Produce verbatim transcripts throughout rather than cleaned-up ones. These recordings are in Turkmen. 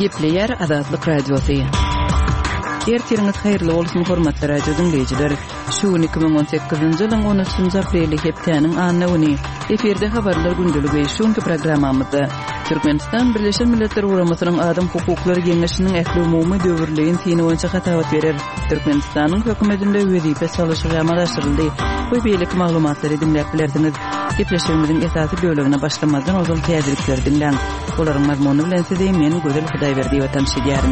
Gepleyer Azadlyk Radiosu. Ertiriniz hayırlı olsun hormatly radio dinleyijiler. Şu iki bin on sekizinji ýylyň on üçünji apreli hepdeniň annawyny eferde habarlar gündüligi şuňky programmamyzda Türkmenistan Birleşen Milletler Guramasynyň adam hukuklary geňeşiniň ähli umumy döwürligiň tiýini boýunça hatabat berer. Türkmenistanyň hökümetinde wezipe salyşygy amallaşdyryldy. Bu beýlik maglumatlary dinläp bilerdiňiz. Gepleşigimiziň esasy bölümine başlamadan ozal täzelikleri dinleň. Olaryň mazmuny bilen size men Gözel Hudaýberdi we tanışýaryn.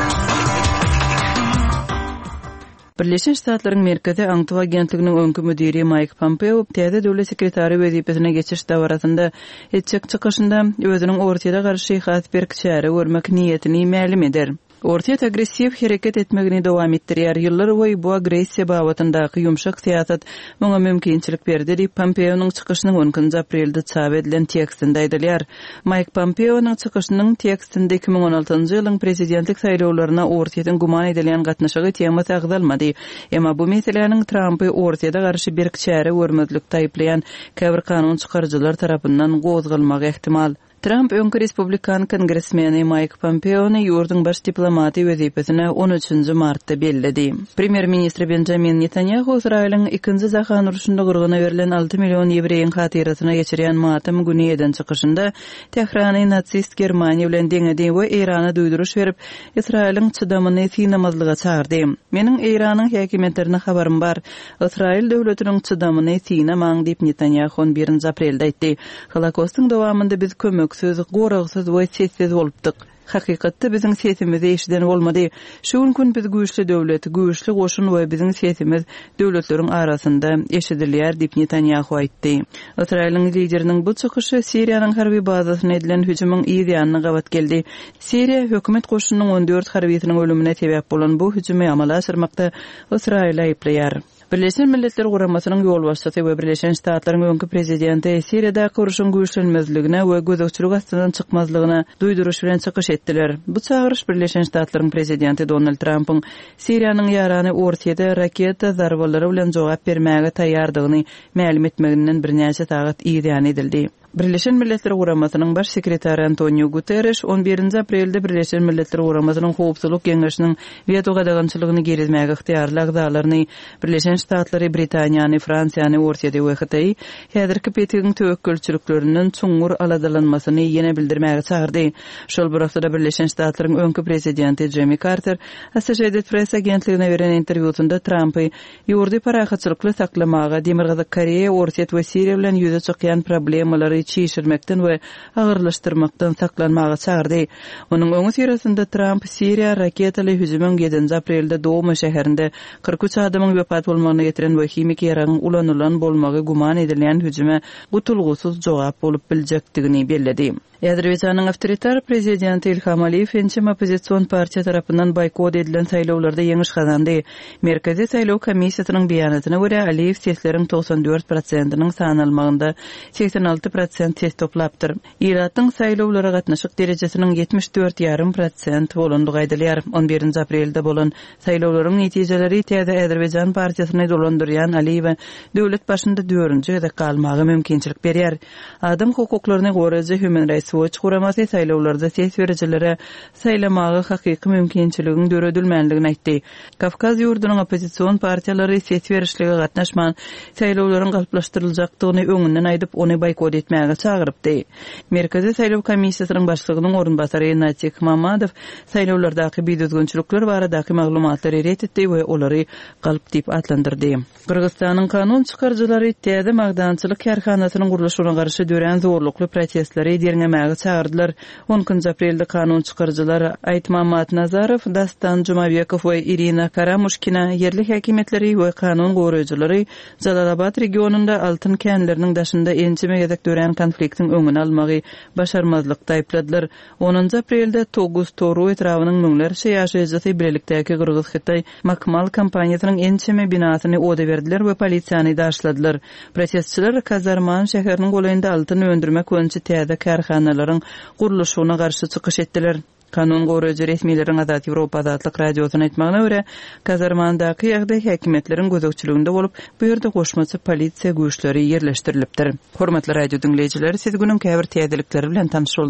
Birleşen Ştatlaryň Merkezi Aňtyw agentliginiň öňkü müdiri Mike Pompeo täze döwlet sekretary wezipesine geçiş dawaratynda etjek çykyşynda özüniň ortada garşy has bir kişäre görmek niýetini ma'lum eder. Ortada agressiv hereket etmegini dowam etdirýär. Ýyllar boýy bu agressiýa babatyndaky ýumşak siýasat muňa mümkinçilik berdi diýip Pompeo'nyň çykyşynyň on üçünji aprelde çap edilen tekstinde aýdylýar. Mike Pompeo'nyň çykyşynyň tekstinde iki bin on altynjy ýylyň prezidentlik saýlawlaryna ortadan guman edilen gatnaşygy temasy agdalmady. Emma bu meseleniň Trumpy ortada garşy bir kişäre görmezlik taýplayan käbir kanun çykarjylar tarapyndan gozgalmagy ihtimal. Trump öňkü Respublikan kongresmeni Mike Pompeo'ny ýurduň baş diplomaty wezipesine on üçünji martda belledi. Premier ministr Benjamin Netanyahu Israýlyň ikinji Jahany uruşynda gurguna berilen alty million ýewreýiň hatyrasyna geçirýän matym güni eden çykyşynda Tehrany natsist Germaniýa bilen deňedi we Irana duýduruş berip Israýlyň çydamyny synamazlyga çağırdy. Meniň Iranyň häkimetlerine habarym bar. Israýl döwletiniň çydamyny synamaň diýip Netanyahu on birinji aprelde aýtdy. Holokostyň dowamında biz kömek söz goragsız we sessiz bolupdyk. Hakykatda biziň sesimiz eşiden bolmady. Şu gün biz güýçli döwlet, güýçli goşun we biziň sesimiz döwletleriň arasynda eşidilýär diýip Netanyahu aýtdy. Israýlyň lideriniň bu çykyşy Siriýanyň harby bazasyna edilen hüjümüň ýa-da gabat geldi. Siriýa hökümet goşunynyň on dört harbiýetiniň ölümine sebäp bolan bu hüjümi amala aşyrmakda Israýly aýplaýar. Birleşen Milletler Guramasynyň ýolbaşçysy we Birleşen Ştatlaryň öňkü prezidenti Siriýada guruşyň güýçlenmezligine we gözükçülük astydan çykmazlygyna duýduruş bilen çykyş etdiler. Bu çağırış Birleşen Ştatlaryň prezidenti Donald Trump'yň Siriýanyň ýarany ortada raketa zarbalary bilen jogap bermäge taýýardygyny ma'lum etmeginden birnäçe sagat ýan edildi. Birleşen Milletler Guramasynyň baş sekretary Antonio Guterres on birinji aprelde Birleşen Milletler Guramasynyň howpsuzlyk geňeşiniň veto gadagançylygyny gerizmäge ihtiýarly agdalaryny Birleşen Ştatlary, Britaniýany, Fransiýany ortada we Hitaý häzirki petiň töwekkülçiliklerinden çuňur aladalanmasyny ýene bildirmäge çağırdy. Şol burasda Birleşen Ştatlaryň öňkü prezidenti Jimmy Carter Associated Press agentligine beren interwýusynda Trumpy ýurdy parahatçylykly saklamaga, Demirgazy Koreýa, ortada we Siriýa bilen ýüze çykýan problemlary çiğişirmekten we agyrlaşdyrmaktan saklanmaga çağırdy. Onuň öňü sirasynda Trump Siriýa raketaly hüjümüň yedinji aprelde Dowma şäherinde kırk üç adamyň wepat bolmagyna getiren we himik ýaragyň ulanylan bolmagy guman edilen hüjüme gutulgusuz jogap bolup biljekdigini belledi. Azerbaýjanyň awtoritar prezidenti Ilham Aliýew ençem opozisiýon partiýa tarapyndan boykot edilen saýlawlarda ýeňiş gazandy. Merkezi saýlaw komissiýasynyň beýanatyna görä Aliýew sesleriň toksan dört prosentynyň sanalmagynda seksen alty prosent ses toplapdyr. Iratyň saýlawlara gatnaşyk derejesiniň yetmiş dört ýarym prosent bolandygy aýdylýar. on birinji aprelde bolan saýlawlaryň netijeleri täze Azerbaýjan partiýasyny dolandyrýan Aliýew döwlet başynda dördünji ýerde kalmagy mümkinçilik berýär. Adam hukuklaryna görä Human Rights Watch guramasy saýlawlarda ses berejilere saýlamagy hakyky mümkinçiliginiň döredilmänligini aýtdy. Kafkaz ýurdunyň opozisiýon partiýalary ses berişlige gatnaşman saýlawlaryň galplaşdyryljakdygyny öňünden aýdyp ony boykot etmäge çağırypdy. Merkezi saýlaw komissiýasynyň başlygynyň orunbasary Natik Mamadow saýlawlardaky beýdüzgünçilikler baradaky maglumatlary ret etdi we olary galp diýip atlandyrdy. Kyrgyzstanyň kanun çykarjylary täze magdançylyk karhanasynyň guruluşyna garşy dören zorlukly protestleri derňemäge çağırdylar. on üçünji aprelde kanun çykarjylar Aýtmamat Nazarow, Dastan Jumabekow we Irina Karamushkina yerli häkimetleri we kanun goraýjylary Jalalabad regionunda altyn känleriniň daşynda ençeme gezek dören konfliktiň öňüni almagy başarmazlykda aýpladylar. onunji aprelde Toguz Toru etrawynyň müňlerçe ýaşaýjy bilelikdäki Kyrgyz-Hitaý Makmal kompaniýasynyň ençeme binasyny oda berdiler we polisiýany daşladylar. Protestçiler Kazarman şäheriniň golaýynda altyn öndürmek öňçe täze karhanalaryň guruluşyna garşy çykyş etdiler. Kanun goraýjy resmiýetlerin Azad Ýewropa Azatlyk radiosyna aýtmagyna görä, Kazarmandaky ýagdaý häkimetleriň gözegçiliginde bolup, bu ýerde goşmaçy polisiýa güýçleri ýerleşdirilipdir. Hormatly radio dinleýijiler, siz günüň käbir täzelikleri bilen tanış